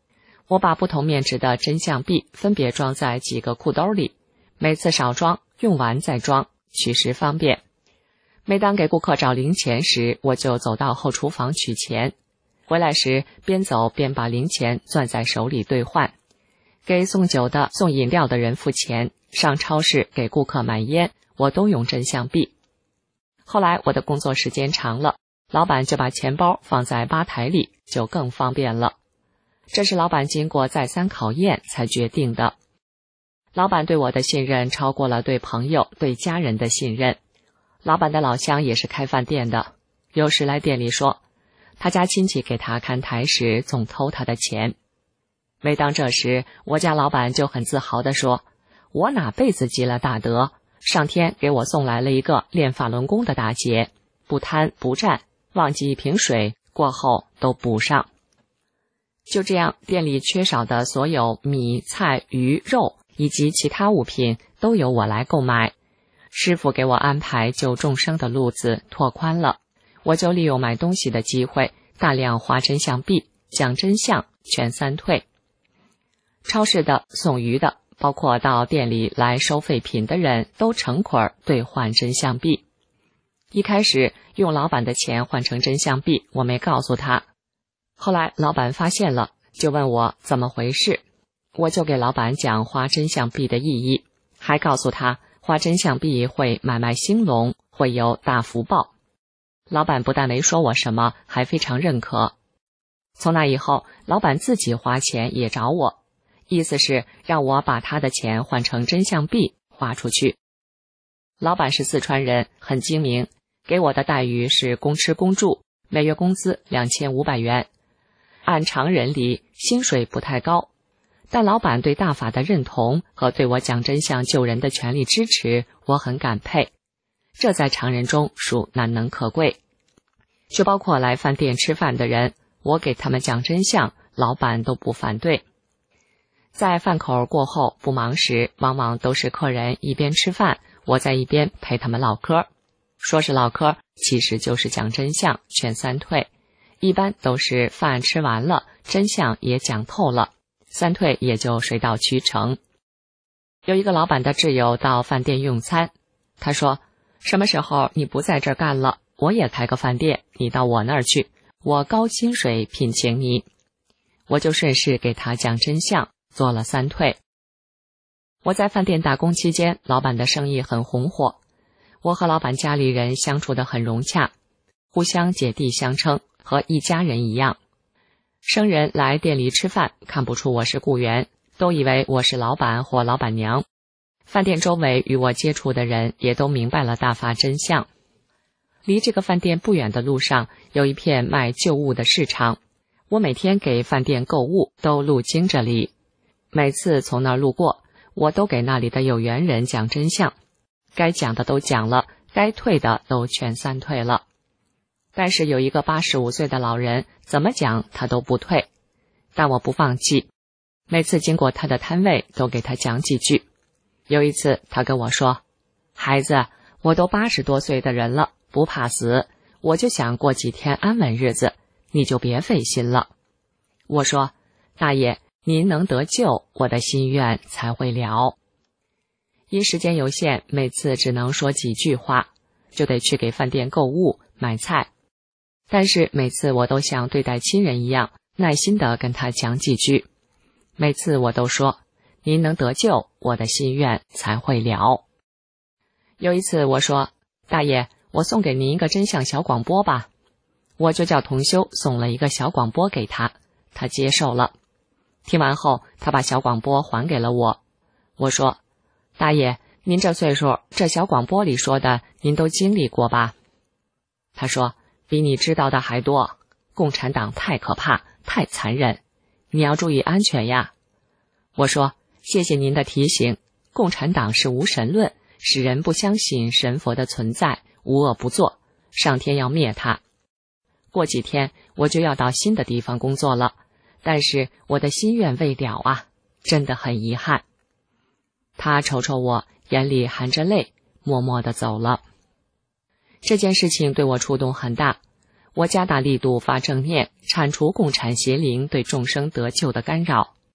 我把不同面值的真相币分别装在几个裤兜里，每次少装，用完再装，取时方便。每当给顾客找零钱时，我就走到后厨房取钱，回来时边走边把零钱攥在手里兑换，给送酒的、送饮料的人付钱，上超市给顾客买烟，我都用真相币。后来我的工作时间长了，老板就把钱包放在吧台里，就更方便了。这是老板经过再三考验才决定的。老板对我的信任超过了对朋友、对家人的信任。老板的老乡也是开饭店的，有时来店里说，他家亲戚给他看台时总偷他的钱。每当这时，我家老板就很自豪地说，我哪辈子积了大德，上天给我送来了一个练法轮功的大姐，不贪不占，忘记一瓶水，过后都补上。就这样，店里缺少的所有米、菜、鱼、肉以及其他物品都由我来购买。师傅给我安排救众生的路子拓宽了，我就利用买东西的机会，大量花真相币，讲真相，全三退。超市的、送鱼的，包括到店里来收废品的人都成捆兑换真相币。一开始用老板的钱换成真相币，我没告诉他。后来老板发现了，就问我怎么回事，我就给老板讲花真相币的意义，还告诉他花真相币会买卖兴隆，会有大福报。老板不但没说我什么，还非常认可。从那以后，老板自己花钱也找我，意思是让我把他的钱换成真相币花出去。老板是四川人，很精明，给我的待遇是公吃公住，每月工资2500元。按常人理，薪水不太高，但老板对大法的认同和对我讲真相救人的全力支持，我很感佩，这在常人中属难能可贵。就包括来饭店吃饭的人，我给他们讲真相，老板都不反对。在饭口过后不忙时，往往都是客人一边吃饭，我在一边陪他们唠嗑。说是唠嗑，其实就是讲真相，全三退。一般都是饭吃完了，真相也讲透了，三退也就水到渠成。有一个老板的挚友到饭店用餐，他说，什么时候你不在这儿干了，我也开个饭店，你到我那儿去，我高薪水聘请你。我就顺势给他讲真相，做了三退。我在饭店打工期间，老板的生意很红火，我和老板家里人相处得很融洽，互相姐弟相称，和一家人一样。生人来店里吃饭，看不出我是雇员，都以为我是老板或老板娘。饭店周围与我接触的人也都明白了大法真相。离这个饭店不远的路上，有一片卖旧物的市场，我每天给饭店购物都路经这里，每次从那儿路过，我都给那里的有缘人讲真相，该讲的都讲了，该退的都全三退了。但是有一个85岁的老人，怎么讲他都不退，但我不放弃，每次经过他的摊位都给他讲几句。有一次他跟我说，孩子，我都80多岁的人了，不怕死，我就想过几天安稳日子，你就别费心了。我说，大爷，您能得救，我的心愿才会了。因时间有限，每次只能说几句话，就得去给饭店购物买菜。但是每次我都像对待亲人一样，耐心地跟他讲几句。每次我都说，您能得救，我的心愿才会了。有一次我说，大爷，我送给您一个真相小广播吧。我就叫同修送了一个小广播给他，他接受了。听完后，他把小广播还给了我。我说，大爷，您这岁数，这小广播里说的您都经历过吧？他说，比你知道的还多，共产党太可怕，太残忍，你要注意安全呀。我说，谢谢您的提醒，共产党是无神论，使人不相信神佛的存在，无恶不作，上天要灭他。过几天我就要到新的地方工作了，但是我的心愿未了啊，真的很遗憾。他瞅瞅我，眼里含着泪，默默地走了。这件事情对我触动很大，我加大力度发正念，铲除共产邪灵对众生得救的干扰，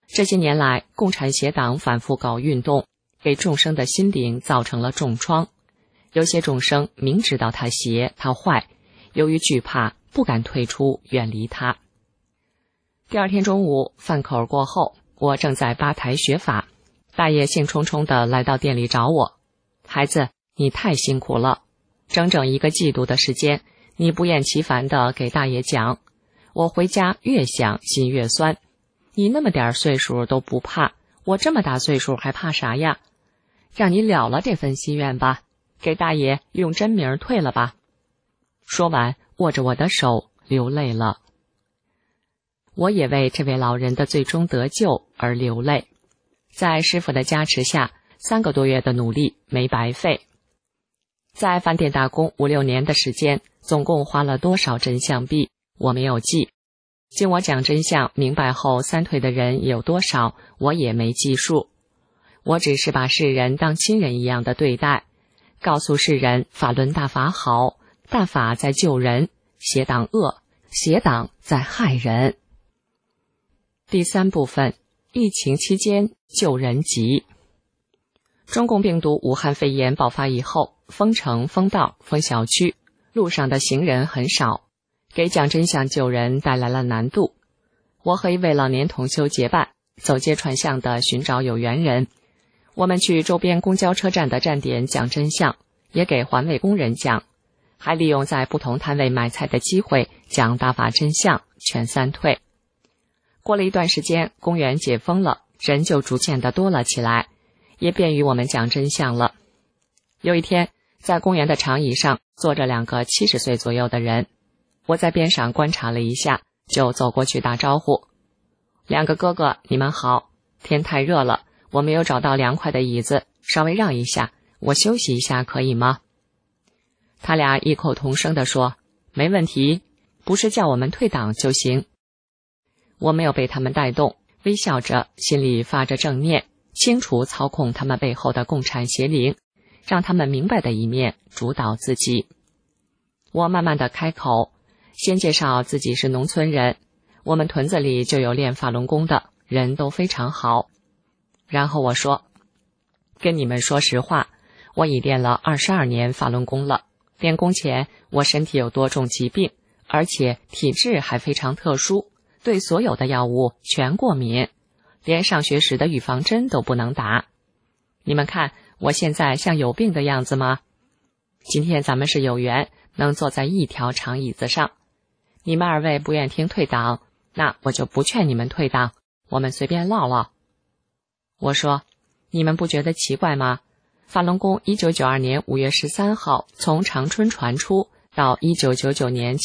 这些年来，共产协党反复搞运动，给众生的心灵造成了重创。有些众生明知道他邪他坏，由于惧怕不敢退出远离他。第二天中午饭口过后，我正在吧台学法，大爷兴冲冲地来到店里找我。孩子，你太辛苦了，整整1个季度的时间，你不厌其烦地给大爷讲，我回家越想心越酸。你那么点岁数都不怕，我这么大岁数还怕啥呀？让你了了这份心愿吧，给大爷用真名退了吧。说完，握着我的手流泪了。我也为这位老人的最终得救而流泪。在师父的加持下，3个多月的努力没白费。在饭店打工5、6年的时间，总共花了多少真相币，我没有记。经我讲真相明白后3退的人有多少，我也没记数。我只是把世人当亲人一样的对待，告诉世人法轮大法好，大法在救人，邪党恶，邪党在害人。第3部分，疫情期间救人急。中共病毒武汉肺炎爆发以后，封城、封道、封小区，路上的行人很少，给讲真相救人带来了难度。我和一位老年同修结伴，走街串巷的寻找有缘人。我们去周边公交车站的站点讲真相，也给环卫工人讲，还利用在不同摊位买菜的机会讲大法真相，全3退。过了一段时间，公园解封了，人就逐渐的多了起来，也便于我们讲真相了。有一天，在公园的长椅上坐着2个70岁左右的人，我在边上观察了一下，就走过去打招呼。2个哥哥，你们好，天太热了，我没有找到凉快的椅子，稍微让一下，我休息一下可以吗？他俩异口同声地说，没问题，不是叫我们退党就行。我没有被他们带动，微笑着，心里发着正念，清除操控他们背后的共产邪灵，让他们明白的一面主导自己。我慢慢地开口，先介绍自己是农村人，我们屯子里就有练法轮功的，人都非常好。然后我说，跟你们说实话，我已练了22年法轮功了，练功前我身体有多重疾病，而且体质还非常特殊，对所有的药物全过敏，连上学时的预防针都不能打。你们看我现在像有病的样子吗？今天咱们是有缘能坐在一条长椅子上，你们2位不愿听退党，那我就不劝你们退党，我们随便唠唠。我说，你们不觉得奇怪吗？法轮功1992年5月13号从长春传出，到1999年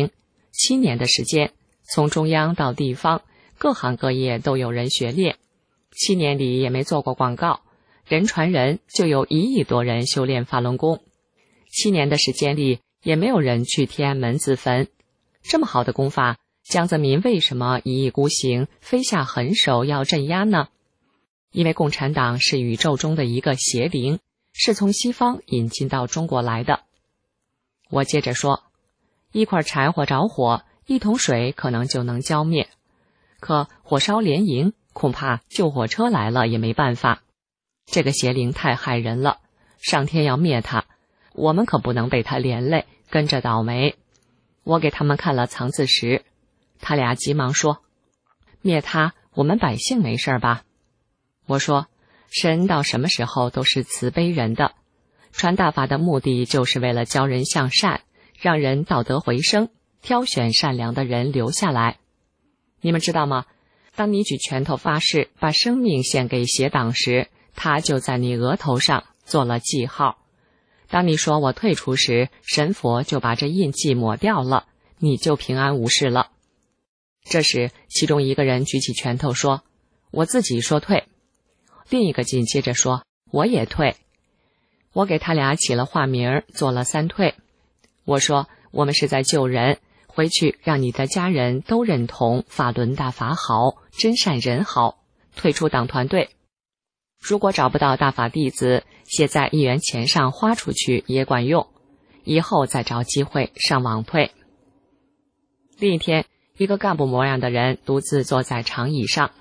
720，7年的时间，从中央到地方，各行各业都有人学练。7年里也没做过广告，人传人就有1亿多人修炼法轮功。7年的时间里也没有人去天安门自焚。这么好的功法，江泽民为什么一意孤行，非下狠手要镇压呢？因为共产党是宇宙中的一个邪灵，是从西方引进到中国来的。我接着说，一块柴火着火，一桶水可能就能浇灭，可火烧连营，恐怕救火车来了也没办法。这个邪灵太害人了，上天要灭他，我们可不能被他连累，跟着倒霉。我给他们看了藏字石，他俩急忙说，灭他，我们百姓没事吧？我说，神到什么时候都是慈悲人的，传大法的目的就是为了教人向善，让人道德回升，挑选善良的人留下来。你们知道吗？当你举拳头发誓把生命献给邪党时，他就在你额头上做了记号。当你说我退出时，神佛就把这印记抹掉了，你就平安无事了。这时其中一个人举起拳头说，我自己说退。另一个紧接着说，我也退。我给他俩起了化名，做了3退。我说，我们是在救人，回去让你的家人都认同法轮大法好，真善人好，退出党团队。如果找不到大法弟子，写在1元钱上花出去也管用，以后再找机会上网退。另一天，一个干部模样的人独自坐在长椅上，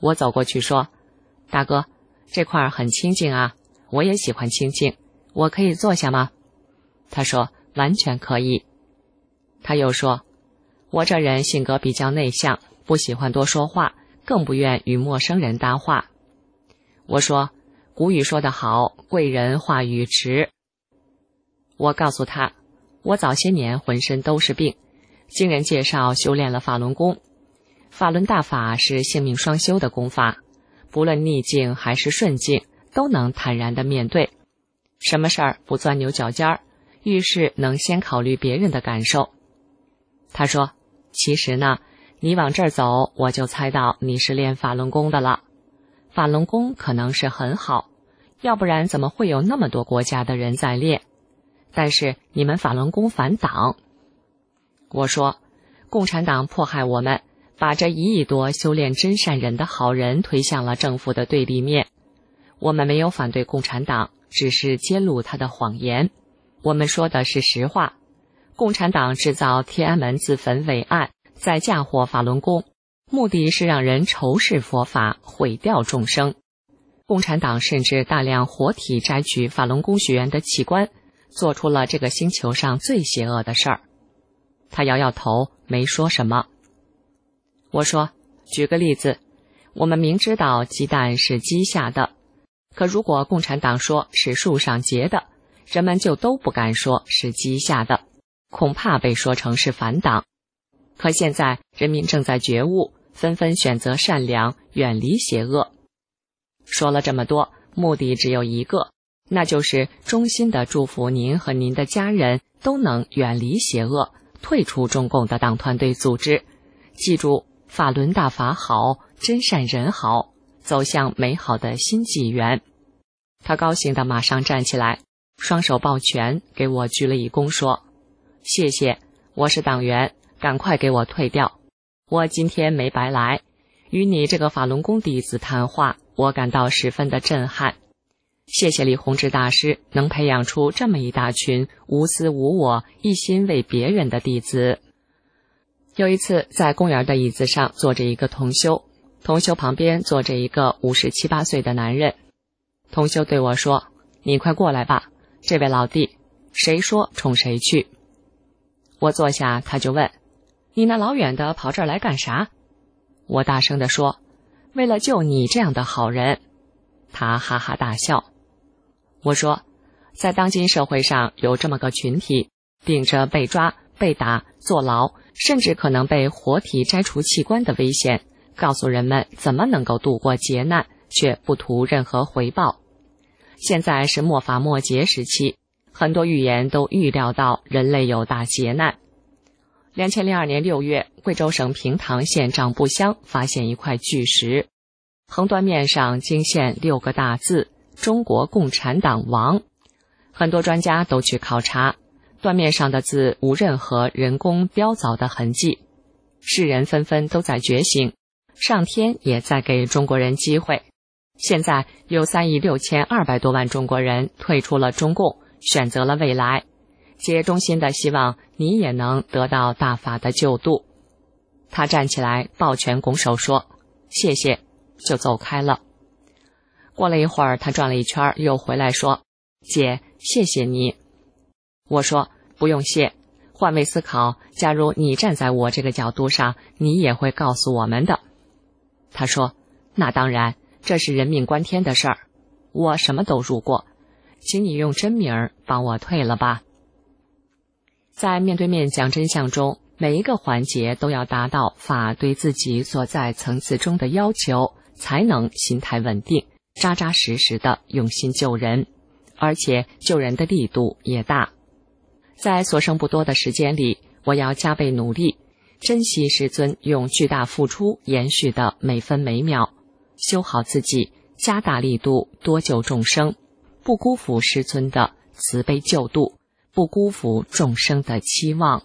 我走过去说，大哥，这块很清静啊，我也喜欢清静，我可以坐下吗？他说完全可以。他又说，我这人性格比较内向，不喜欢多说话，更不愿与陌生人搭话。我说，古语说得好，贵人话语迟。我告诉他，我早些年浑身都是病，经人介绍修炼了法轮功。法轮大法是性命双修的功法，不论逆境还是顺境，都能坦然地面对。什么事儿不钻牛角尖儿，遇事能先考虑别人的感受。他说，其实呢，你往这儿走，我就猜到你是练法轮功的了。法轮功可能是很好，要不然怎么会有那么多国家的人在练？但是你们法轮功反党。我说，共产党迫害我们，把这1亿多修炼真善忍的好人推向了政府的对立面。我们没有反对共产党，只是揭露他的谎言。我们说的是实话。共产党制造天安门自焚伪案，再嫁祸法轮功，目的是让人仇视佛法，毁掉众生。共产党甚至大量活体摘取法轮功学员的器官，做出了这个星球上最邪恶的事儿。他摇摇头，没说什么。我说，举个例子，我们明知道鸡蛋是鸡下的，可如果共产党说是树上结的，人们就都不敢说是鸡下的，恐怕被说成是反党。可现在人民正在觉悟，纷纷选择善良，远离邪恶。说了这么多，目的只有一个，那就是衷心的祝福您和您的家人都能远离邪恶，退出中共的党团队组织。记住，法轮大法好，真善人好，走向美好的新纪元。他高兴地马上站起来，双手抱拳，给我鞠了一躬，说，谢谢，我是党员，赶快给我退掉。我今天没白来，与你这个法轮功弟子谈话，我感到十分的震撼。谢谢李洪志大师能培养出这么一大群无私无我、一心为别人的弟子。有一次，在公园的椅子上坐着一个同修，同修旁边坐着一个57、8岁的男人。同修对我说，你快过来吧，这位老弟，谁说冲谁去。我坐下，他就问，你那老远的跑这儿来干啥？我大声地说，为了救你这样的好人。他哈哈大笑。我说，在当今社会上有这么个群体，顶着被抓、被打、坐牢，甚至可能被活体摘除器官的危险，告诉人们怎么能够度过劫难，却不图任何回报。现在是末法末劫时期，很多预言都预料到人类有大劫难。2002年6月，贵州省平塘县长布乡发现一块巨石，横断面上惊现6个大字，中国共产党亡。很多专家都去考察，断面上的字无任何人工雕凿的痕迹。世人纷纷都在觉醒，上天也在给中国人机会。现在有3亿6200多万中国人退出了中共，选择了未来。皆衷心的希望你也能得到大法的救度。他站起来抱拳拱手说，谢谢，就走开了。过了一会儿，他转了一圈又回来说，姐，谢谢你。我说，不用谢，换位思考，假如你站在我这个角度上，你也会告诉我们的。他说，那当然，这是人命关天的事儿，我什么都入过，请你用真名帮我退了吧。在面对面讲真相中，每一个环节都要达到法对自己所在层次中的要求，才能心态稳定，扎扎实实的用心救人，而且救人的力度也大。在所剩不多的时间里，我要加倍努力，珍惜师尊用巨大付出延续的每分每秒，修好自己，加大力度，多救众生，不辜负师尊的慈悲救度，不辜负众生的期望。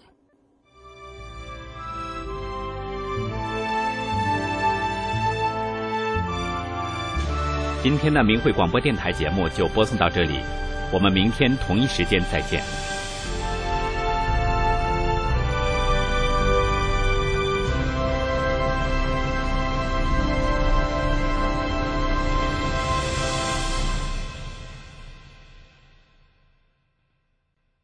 今天的明慧广播电台节目就播送到这里，我们明天同一时间再见。